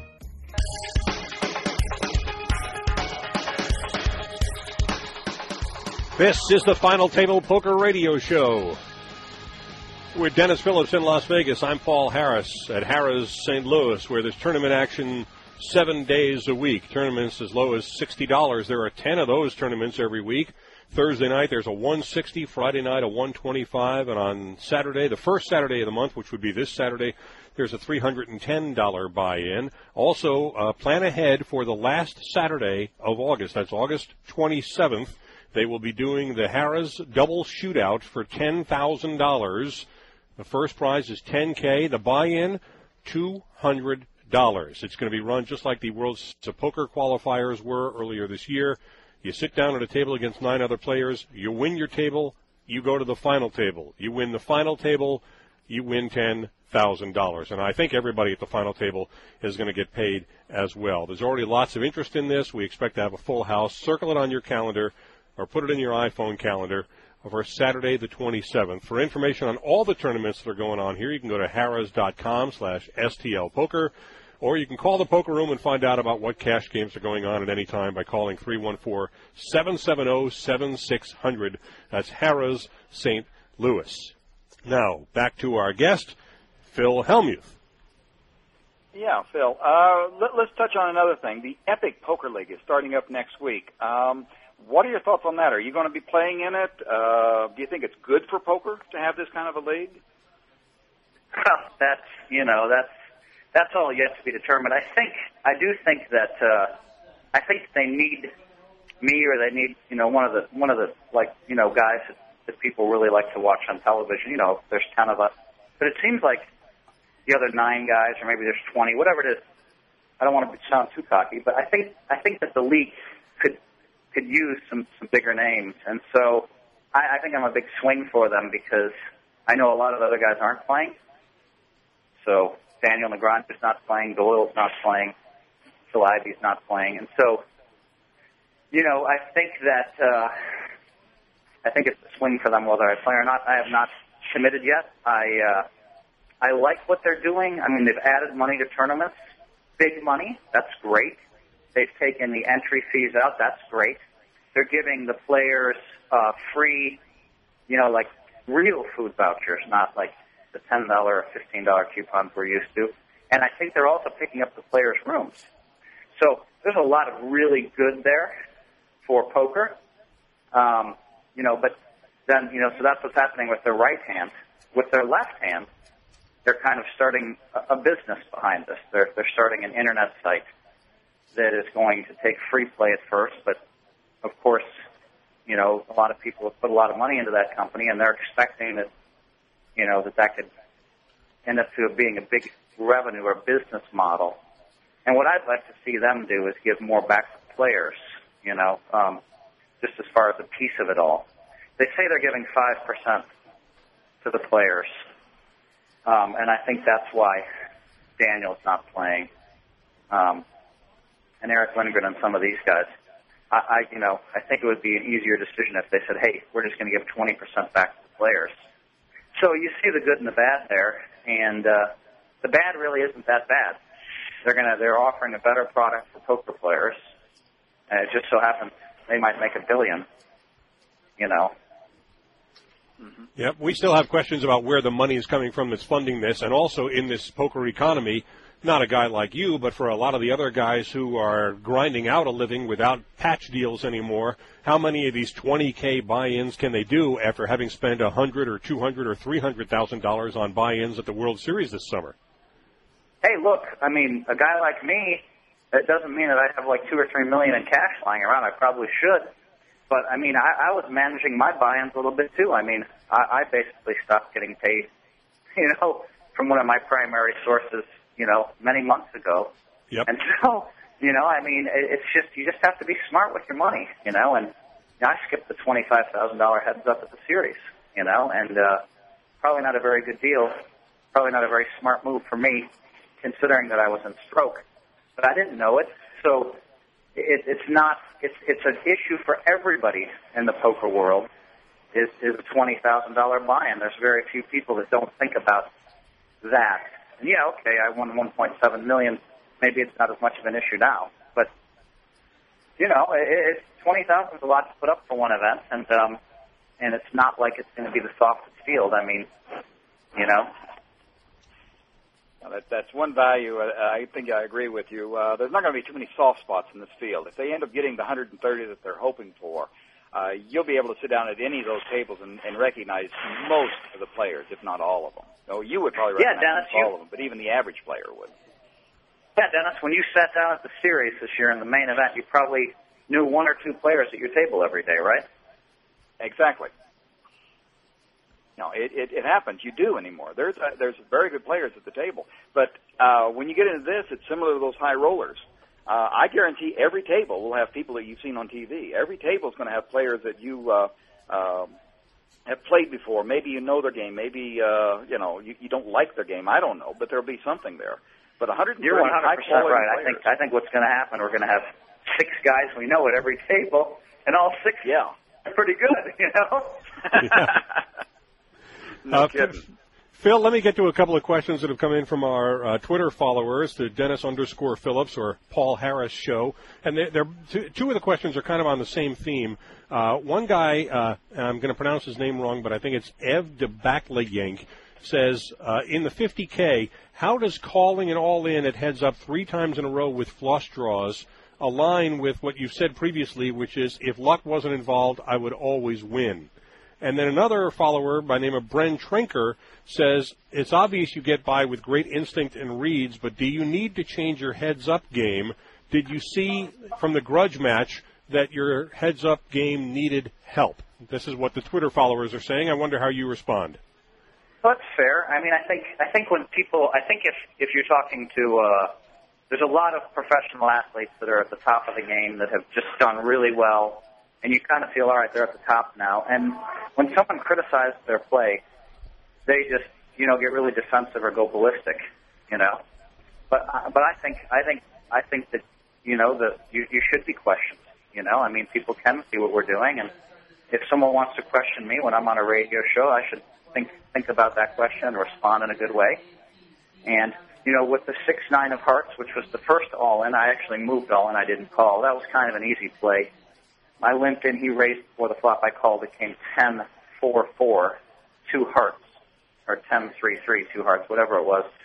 This is the Final Table Poker Radio Show with Dennis Phillips in Las Vegas. I'm Paul Harris at Harrah's Saint Louis, where there's tournament action seven days a week. Tournaments as low as sixty dollars. There are ten of those tournaments every week. Thursday night, there's a one sixty, Friday night, a one twenty-five, and on Saturday, the first Saturday of the month, which would be this Saturday, there's a three hundred ten dollars buy-in. Also, uh, plan ahead for the last Saturday of August. That's August twenty-seventh. They will be doing the Harrah's Double Shootout for ten thousand dollars. The first prize is ten K. The buy-in, two hundred dollars. It's going to be run just like the World of Poker qualifiers were earlier this year. You sit down at a table against nine other players. You win your table. You go to the final table. You win the final table. You win ten thousand dollars. And I think everybody at the final table is going to get paid as well. There's already lots of interest in this. We expect to have a full house. Circle it on your calendar, or put it in your iPhone calendar for Saturday the twenty-seventh. For information on all the tournaments that are going on here, you can go to harrahs dot com slash S T L poker, or you can call the poker room and find out about what cash games are going on at any time by calling three one four, seven seven zero, seven six zero zero. That's Harrah's Saint Louis. Now, back to our guest, Phil Hellmuth. Yeah, Phil. Uh, let, let's touch on another thing. The Epic Poker League is starting up next week. Um, What are your thoughts on that? Are you going to be playing in it? Uh, do you think it's good for poker to have this kind of a league? Well, that's, you know, that's that's all yet to be determined. I think, I do think that, uh, I think they need me, or they need, you know, one of the, one of the, like, you know, guys that, that people really like to watch on television. You know, there's ten of us. But it seems like the other nine guys, or maybe there's twenty, whatever it is. I don't want to sound too cocky, but I think, I think that the league could, could use some, some bigger names. And so I, I think I'm a big swing for them, because I know a lot of the other guys aren't playing. So Daniel Negreanu's not playing, Doyle's not playing, Phil Ivey's not playing. And so, you know, I think that, uh, I think it's a swing for them whether I play or not. I have not committed yet. I, uh, I like what they're doing. I mean, they've added money to tournaments, big money. That's great. They've taken the entry fees out. That's great. They're giving the players uh, free, you know, like real food vouchers, not like the ten dollars or fifteen dollars coupons we're used to. And I think they're also picking up the players' rooms. So there's a lot of really good there for poker. Um, you know, but then, you know, so that's what's happening with their right hand. With their left hand, they're kind of starting a, a business behind this. They're, they're starting an internet site that is going to take free play at first, but of course, you know, a lot of people have put a lot of money into that company, and they're expecting that, you know, that that could end up to being a big revenue or business model. And what I'd like to see them do is give more back to players, you know, um, just as far as a piece of it all. They say they're giving five percent to the players, um, and I think that's why Daniel's not playing, um, and Eric Lindgren and some of these guys. I, I, you know, I think it would be an easier decision if they said, hey, we're just going to give twenty percent back to the players. So you see the good and the bad there, and uh, the bad really isn't that bad. They're gonna, they're offering a better product for poker players, and it just so happens they might make a billion, you know. Mm-hmm. Yep, we still have questions about where the money is coming from that's funding this, and also in this poker economy, not a guy like you, but for a lot of the other guys who are grinding out a living without patch deals anymore, how many of these twenty K buy-ins can they do after having spent one hundred thousand dollars or two hundred thousand dollars or three hundred thousand dollars on buy-ins at the World Series this summer? Hey, look, I mean, a guy like me, it doesn't mean that I have like two or three million in cash lying around. I probably should. But, I mean, I, I was managing my buy-ins a little bit, too. I mean, I, I basically stopped getting paid, you know, from one of my primary sources, you know, many months ago. Yep. And so, you know, I mean, it, it's just, you just have to be smart with your money, you know, and you know, I skipped the twenty-five thousand dollars heads up at the series, you know, and uh, probably not a very good deal, probably not a very smart move for me, considering that I was in stroke. But I didn't know it, so it, it's not, it's it's an issue for everybody in the poker world, is, is a twenty thousand dollars buy-in. There's very few people that don't think about that. And yeah, okay, I won one point seven million dollars. Maybe it's not as much of an issue now. But, you know, it, it, twenty thousand dollars is a lot to put up for one event, and um, and it's not like it's going to be the softest field. I mean, you know. Now that, that's one value. Uh, I think I agree with you. Uh, there's not going to be too many soft spots in this field. If they end up getting the one hundred thirty that they're hoping for, uh, you'll be able to sit down at any of those tables and, and recognize most of the players, if not all of them. So you would probably recognize yeah, Dennis, all you, of them, but even the average player would. Yeah, Dennis, when you sat down at the series this year in the main event, you probably knew one or two players at your table every day, right? Exactly. No, it, it, it happens. You do anymore. There's uh, there's very good players at the table, but uh, when you get into this, it's similar to those high rollers. Uh, I guarantee every table will have people that you've seen on T V. Every table is going to have players that you uh, uh, have played before. Maybe you know their game. Maybe uh, you know you, you don't like their game. I don't know, but there'll be something there. But one hundred thirty You're one hundred percent right. Players. I think I think what's going to happen, we're going to have six guys we know at every table, and all six yeah. are pretty good, you know. Yeah. No uh, kidding. Phil, let me get to a couple of questions that have come in from our uh, Twitter followers, the Dennis underscore Phillips or Paul Harris show. And they're, they're, two, two of the questions are kind of on the same theme. Uh, one guy, uh, and I'm going to pronounce his name wrong, but I think it's Ev de Baklayank, says, uh, in the fifty K, how does calling an all-in at heads-up three times in a row with flush draws align with what you've said previously, which is, if luck wasn't involved, I would always win? And then another follower by the name of Bren Trinker says, it's obvious you get by with great instinct and reads, but do you need to change your heads-up game? Did you see from the grudge match that your heads-up game needed help? This is what the Twitter followers are saying. I wonder how you respond. Well, that's fair. I mean, I think I think when people, I think if if you're talking to, uh, there's a lot of professional athletes that are at the top of the game that have just done really well, and you kind of feel, all right, they're at the top now. And when someone criticizes their play, they just, you know, get really defensive or go ballistic, you know. But but I think I think I think that you know that you you should be questioned. You know, I mean, people can see what we're doing, and if someone wants to question me when I'm on a radio show, I should think think about that question and respond in a good way. And you know, with the six nine of hearts, which was the first all in, I actually moved all in. I didn't call. That was kind of an easy play. I limped in. He raised before the flop. I called. It came ten four four, two hearts, or ten three three, two hearts, whatever it was.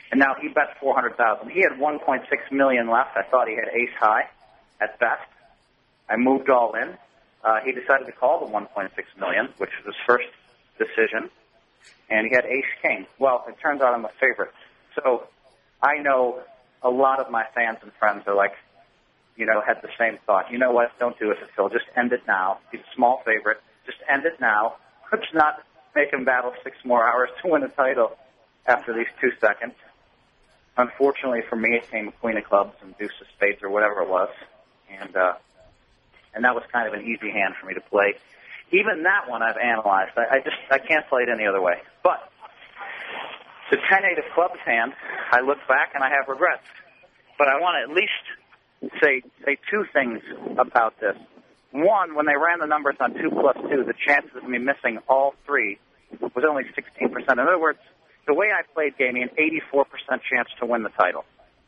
and now he bet four hundred thousand. He had one point six million left. I thought he had ace high at best. I moved all in. Uh, he decided to call the one point six million, which was his first decision, and he had ace king. Well, it turns out I'm a favorite. So I know a lot of my fans and friends are like, you know, had the same thought. You know what? Don't do it, Phil. Just end it now. He's a small favorite. Just end it now. Let's not make him battle six more hours to win a title after these two seconds. Unfortunately for me, it came a queen of clubs and deuce of spades or whatever it was, and uh, and that was kind of an easy hand for me to play. Even that one I've analyzed. I, I just I can't play it any other way. But the ten eight of clubs hand, I look back and I have regrets. But I want to at least say say two things about this. One, when they ran the numbers on two plus two, the chances of me missing all three was only sixteen percent. In other words, the way I played gave me an eighty-four percent chance to win the title.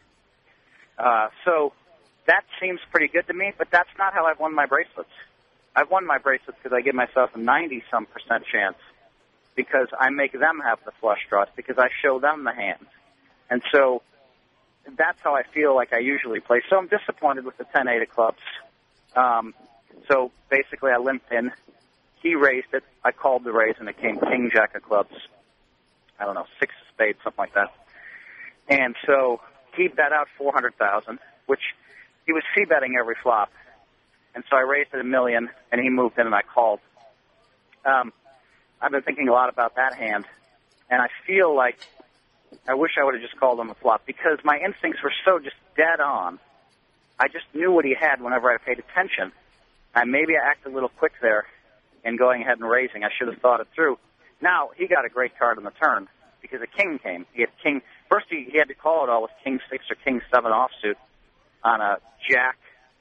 Uh, so that seems pretty good to me, but that's not how I've won my bracelets. I've won my bracelets because I give myself a ninety-some percent chance because I make them have the flush draws, because I show them the hands. And so that's how I feel like I usually play. So I'm disappointed with the ten eight of clubs. Um, so basically I limped in. He raised it. I called the raise, and it came king jack of clubs. I don't know, six of spades, something like that. And so he bet out four hundred thousand, which he was c-betting every flop. And so I raised it a million, and he moved in, and I called. Um, I've been thinking a lot about that hand, and I feel like I wish I would have just called on the flop, because my instincts were so just dead on. I just knew what he had whenever I paid attention. And maybe I acted a little quick there in going ahead and raising. I should have thought it through. Now, he got a great card on the turn because a king came. He had king. First, he, he had to call it all with king six or king seven offsuit on a jack,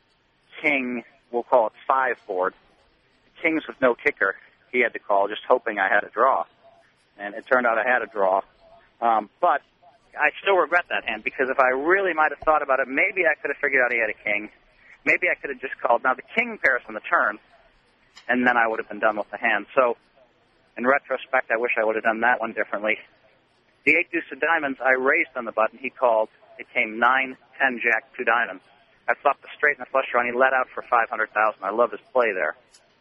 king, we'll call it five board. Kings with no kicker, he had to call, just hoping I had a draw. And it turned out I had a draw. Um, but I still regret that hand, because if I really might have thought about it, maybe I could have figured out he had a king. Maybe I could have just called. Now, the king pairs on the turn, and then I would have been done with the hand. So, in retrospect, I wish I would have done that one differently. The eight deuce of diamonds, I raised on the button. He called. It came nine, ten, jack, two diamonds. I flopped the straight and the flush draw, and he let out for five hundred thousand. I love his play there.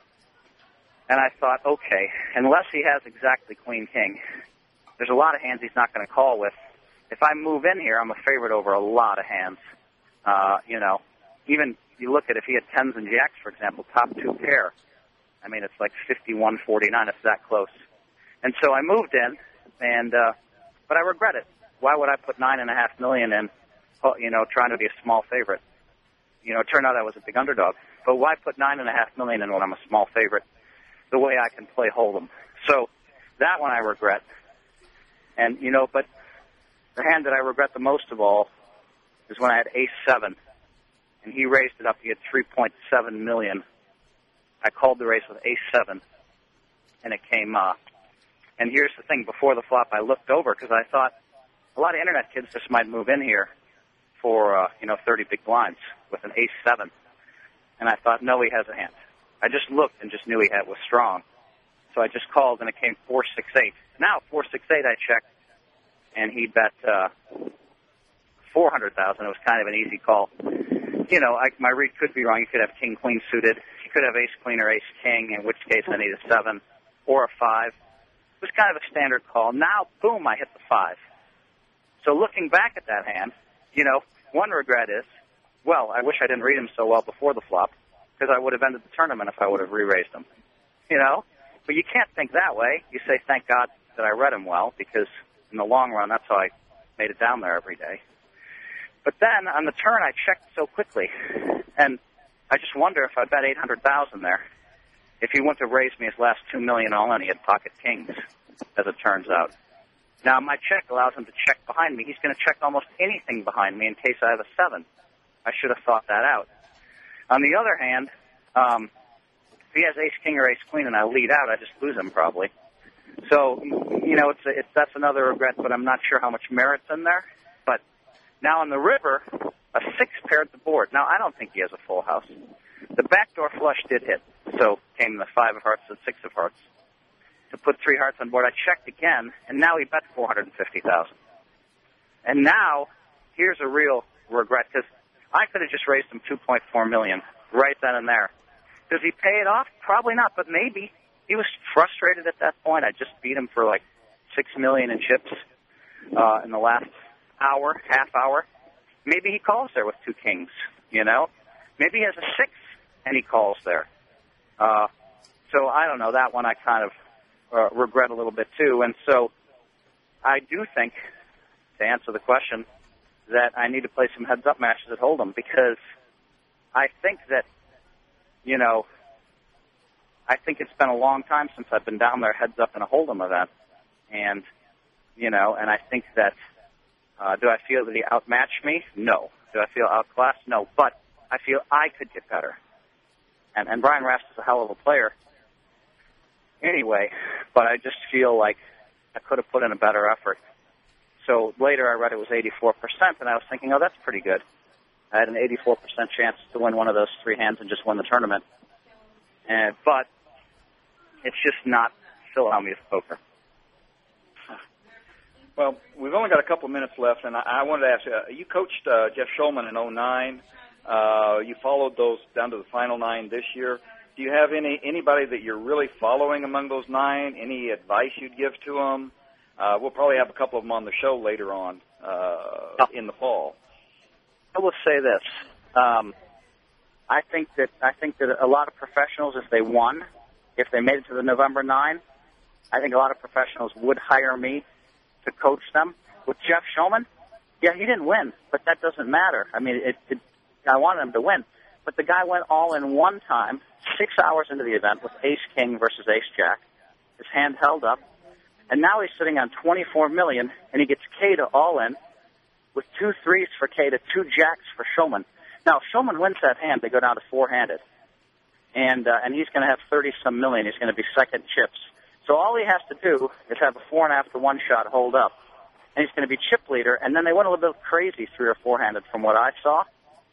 And I thought, okay, unless he has exactly queen king, there's a lot of hands he's not going to call with. If I move in here, I'm a favorite over a lot of hands. Uh, you know, even you look at if he had tens and jacks, for example, top two pair. I mean, it's like fifty-one forty-nine. It's that close. And so I moved in, and uh, but I regret it. Why would I put nine and a half million in? You know, trying to be a small favorite. You know, it turned out I was a big underdog. But why put nine and a half million in when I'm a small favorite? The way I can play hold'em. So that one I regret. And you know, but the hand that I regret the most of all is when I had ace seven, and he raised it up. He had three point seven million. I called the race with ace seven, and it came uh And here's the thing: before the flop, I looked over because I thought a lot of internet kids just might move in here for uh, you know thirty big blinds with an ace seven, and I thought, no, he has a hand. I just looked and just knew he had was strong, so I just called, and it came four six eight. Now four six eight, I checked, and he bet uh, four hundred thousand. It was kind of an easy call. You know, I, my read could be wrong. You could have king queen suited. You could have ace queen or ace king, in which case I need a seven or a five. It was kind of a standard call. Now, boom, I hit the five. So looking back at that hand, you know, one regret is, well, I wish I didn't read him so well before the flop, because I would have ended the tournament if I would have re-raised him. You know? But you can't think that way. You say, thank God that I read him well, because in the long run, that's how I made it down there every day. But then, on the turn, I checked so quickly, and I just wonder if I bet eight hundred thousand there, if he wouldn't have raised me his last two million all in, he had pocket kings, as it turns out. Now, my check allows him to check behind me. He's going to check almost anything behind me in case I have a seven. I should have thought that out. On the other hand, um, if he has ace king or ace queen and I lead out, I just lose him probably. So, you know, it's, a, it's that's another regret, but I'm not sure how much merit's in there. But now on the river, a six paired the board. Now, I don't think he has a full house. The backdoor flush did hit, so came the five of hearts and six of hearts. To put three hearts on board, I checked again, and now he bet four hundred fifty thousand. And now, here's a real regret, because I could have just raised him two point four million dollars right then and there. Does he pay it off? Probably not, but maybe. He was frustrated at that point. I just beat him for like six million dollars in chips uh, in the last hour, half hour. Maybe he calls there with two kings, you know? Maybe he has a six and he calls there. Uh, so I don't know. That one I kind of uh, regret a little bit too. And so I do think, to answer the question, that I need to play some heads-up matches at Hold'em, because I think that, you know, I think it's been a long time since I've been down there heads-up in a Hold'em event. And, you know, and I think that, uh, do I feel that he outmatched me? No. Do I feel outclassed? No. But I feel I could get better. And, and Brian Rast is a hell of a player anyway, but I just feel like I could have put in a better effort. So later I read it was eighty-four percent, and I was thinking, oh, that's pretty good. I had an eighty-four percent chance to win one of those three hands and just win the tournament. And, but it's just not Phil Hellmuth poker. Well, we've only got a couple of minutes left, and I, I wanted to ask you, you coached uh, Jeff Shulman in oh nine. Uh, you followed those down to the final nine this year. Do you have any anybody that you're really following among those nine? Any advice you'd give to them? Uh, we'll probably have a couple of them on the show later on uh, in the fall. I will say this. Um, I think that I think that a lot of professionals, if they won, if they made it to the November nine, I think a lot of professionals would hire me to coach them. With Jeff Shulman, yeah, he didn't win, but that doesn't matter. I mean, it, it, I wanted him to win. But the guy went all in one time, six hours into the event, with ace-king versus ace-jack. His hand held up. And now he's sitting on twenty-four million dollars, and he gets K to all in with two threes for K to two jacks for Shulman. Now, if Shulman wins that hand, they go down to four-handed. And uh, and he's going to have thirty-some million. He's going to be second chips. So all he has to do is have a four and a half to one shot hold up, and he's going to be chip leader. And then they went a little bit crazy three or four-handed from what I saw.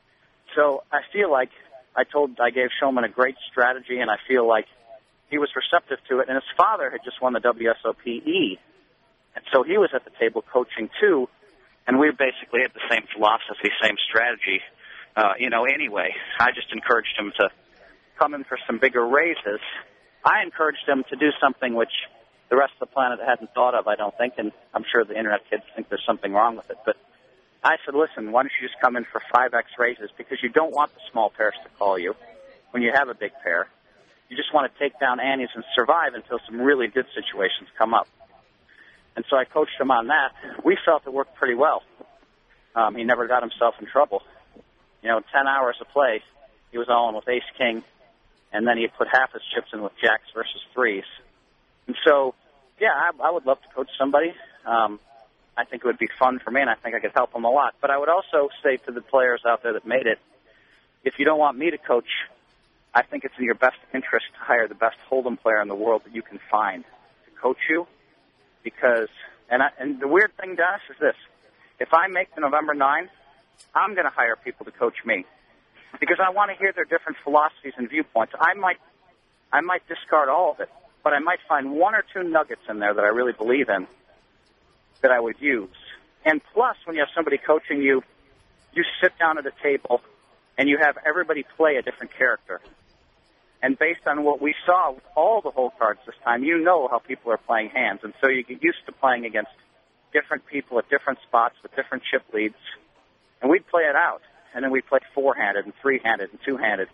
So I feel like I told I gave Shulman a great strategy, and I feel like he was receptive to it. And his father had just won the W S O P E, and so he was at the table coaching too. And we basically had the same philosophy, same strategy. Uh, you know, anyway, I just encouraged him to come in for some bigger raises. I encouraged him to do something which the rest of the planet hadn't thought of, I don't think, and I'm sure the Internet kids think there's something wrong with it. But I said, listen, why don't you just come in for five X raises, because you don't want the small pairs to call you when you have a big pair. You just want to take down antes and survive until some really good situations come up. And so I coached him on that. We felt it worked pretty well. Um, he never got himself in trouble. You know, ten hours of play, he was all in with ace-king, and then he put half his chips in with jacks versus threes. And so, yeah, I, I would love to coach somebody. Um, I think it would be fun for me, and I think I could help them a lot. But I would also say to the players out there that made it, if you don't want me to coach, I think it's in your best interest to hire the best Hold'em player in the world that you can find to coach you. Because, and, I, and the weird thing, Dennis, is this. If I make the November ninth, I'm going to hire people to coach me. Because I want to hear their different philosophies and viewpoints. I might, I might discard all of it, but I might find one or two nuggets in there that I really believe in that I would use. And plus, when you have somebody coaching you, you sit down at a table and you have everybody play a different character. And based on what we saw with all the hole cards this time, you know how people are playing hands. And so you get used to playing against different people at different spots with different chip leads. And we'd play it out. And then we'd play four-handed and three-handed and two-handed.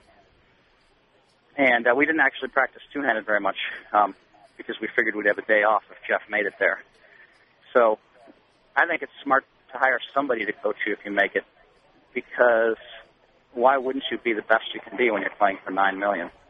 And uh, we didn't actually practice two-handed very much um, because we figured we'd have a day off if Jeff made it there. So I think it's smart to hire somebody to coach you if you make it, because why wouldn't you be the best you can be when you're playing for nine million dollars?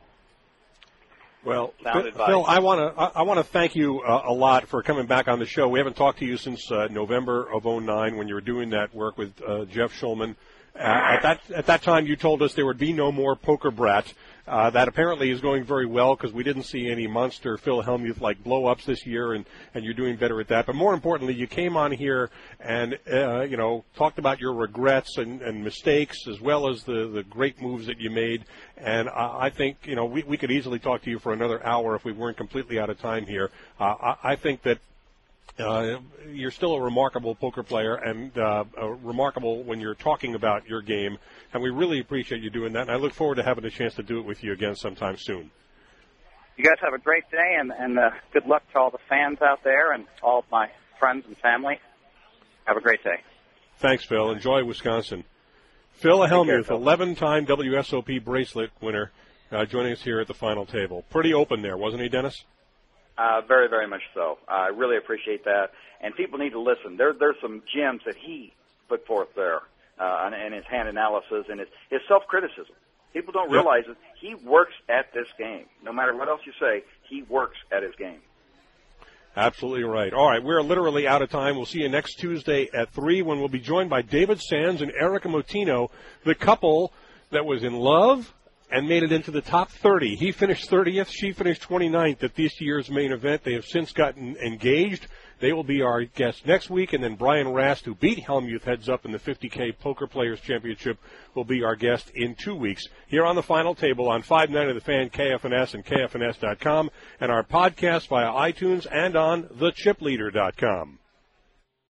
Well, Phil, Phil, I want to I want to thank you uh, a lot for coming back on the show. We haven't talked to you since uh, November of oh nine when you were doing that work with uh, Jeff Shulman. Uh, at that at that time, you told us there would be no more Poker Brat. Uh, that apparently is going very well because we didn't see any monster Phil Hellmuth-like blow-ups this year, and, and you're doing better at that. But more importantly, you came on here and, uh, you know, talked about your regrets and, and mistakes as well as the, the great moves that you made. And I, I think, you know, we, we could easily talk to you for another hour if we weren't completely out of time here. Uh, I, I think that Uh, you're still a remarkable poker player and uh, uh, remarkable when you're talking about your game, and we really appreciate you doing that, and I look forward to having a chance to do it with you again sometime soon. You guys have a great day, and, and uh, good luck to all the fans out there and all of my friends and family. Have a great day. Thanks, Phil. Enjoy Wisconsin. Phil Hellmuth, Phil. eleven-time W S O P bracelet winner, uh, joining us here at the final table. Pretty open there, wasn't he, Dennis? Uh, very, very much so. I really appreciate that. And people need to listen. There, there's some gems that he put forth there uh, in his hand analysis and his, his self-criticism. People don't Yep. realize that he works at this game. No matter what else you say, he works at his game. Absolutely right. All right, we're literally out of time. We'll see you next Tuesday at three when we'll be joined by David Sands and Erica Motino, the couple that was in love and made it into the top thirty. He finished thirtieth. She finished twenty-ninth at this year's main event. They have since gotten engaged. They will be our guests next week, and then Brian Rast, who beat Hellmuth heads up in the fifty K Poker Players Championship, will be our guest in two weeks here on the final table on five ninety The Fan, K F N S, and K F N S dot com, and our podcast via iTunes and on the chip leader dot com.